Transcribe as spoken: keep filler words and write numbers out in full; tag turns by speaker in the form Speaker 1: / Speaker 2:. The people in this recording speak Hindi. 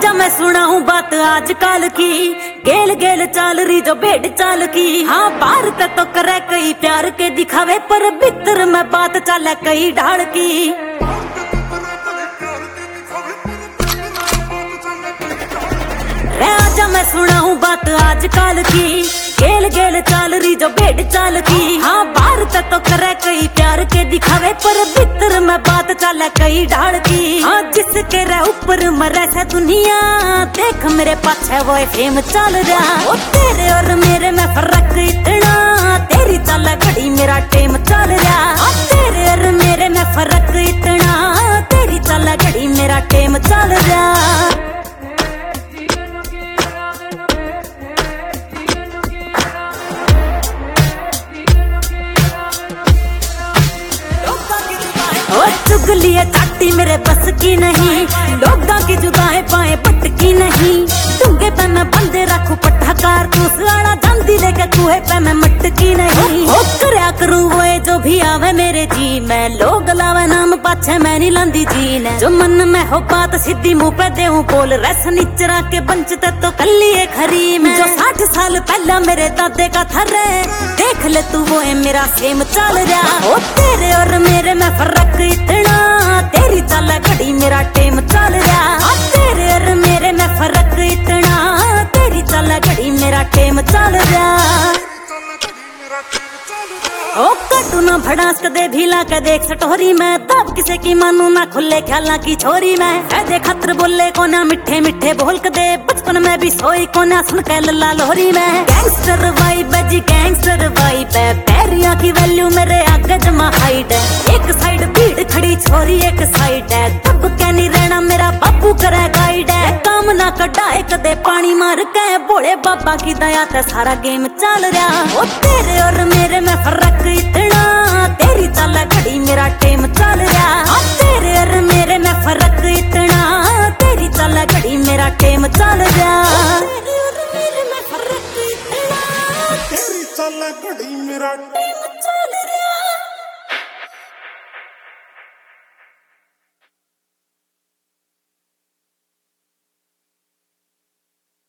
Speaker 1: आजा मैं सुनाऊं बात आजकल की, गेल गेल चाल रही जो भेड़ चाल की। हाँ बाहर ते तो करे कई प्यार के दिखावे, पर भीतर में बात चले कई ढाल की। रे आजा मैं सुनाऊं बात आजकल की, गेल गेल चाल रही जो भेड़ चाल की। हाँ बाहर ते तो करे कई प्यार के दिखावे, पर भीतर में बात चले कई ढाल की। हाँ जिसके रे ऊपर मरे से दुनिया, देख मेरे पाछे वो फेम चल रहा। ओ तेरे और मेरे में फर्क इतना, तेरी चाल घड़ी मेरा टेम चल रहा। तेरे और मेरे में फर्क इतना, तेरी चाल घड़ी मेरा टेम चल रहा। चुगली है चाटी मेरे बस की नहीं, लोगा की जुदाएं पाए पटकी नहीं। डूंगे पे मैं बंदे रखू पट्टा कारतूस आड़ा, जांदी लेके कुएं पे मैं मटकी नहीं। हो करया करूं वो जो भी आवे मेरे जी में, लोग लावे नाम पाछे मैं नहीं लांदी जी ने। जो मन में हो बात सीधी मुंह पे देऊं बोल, रस निचरा के बंचते तो कल्ली है खरी में। जो साठ साल पहला मेरे दादे का था रे, देख ले तू वो है मेरा सेम चल रहा। ओ तेरे और मेरे में फर्क इतना, तेरी चाल घड़ी मेरा टेम चल रहा। तेरे और मेरे में फर्क इतना, तेरी चाल घड़ी मेरा टेम चल रहा। ओ कटू ना भड़ास कदे भीला के देख सटोरी में, तब किसे की मानू ना खुले ख्याला की छोरी में। ऐदे खतर बोले कोना मिठे मिठे बोल के दे, बचपन में भी सोई कोना सुन के लल्ला लोहरी में। गैंगस्टर वाइब है जी गैंगस्टर वाइब है, पैरिया की वैल्यू मेरे आगे जमा हाइट है। एक साइड भीड़ खड़ी छोरी एक साइड है, तब क्या नहीं रहना मेरा बापू करे गाइड है। काम ना कटाए कदे पानी मार के, बोले बाबा की दया ते सारा गेम चल रहा। ओ तेरे और मेरे में फर्क इतना, तेरी चाल घड़ी मेरा टेम चल रहा। तेरे और मेरे में फर्क इतना, तेरी चाल घड़ी मेरा टेम चल रहा। तेरे और मेरे में फर्क इतना, तेरी चाल घड़ी मेरा टेम